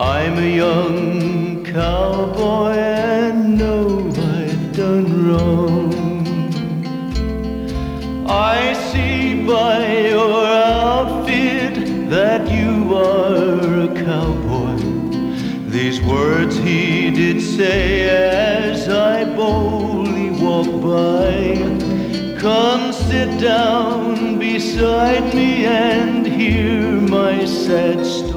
I'm a young cowboy and know I've done wrong. I see by your outfit that you are a cowboy. These words he did say as I boldly walk by. Come sit down beside me and hear my sad story.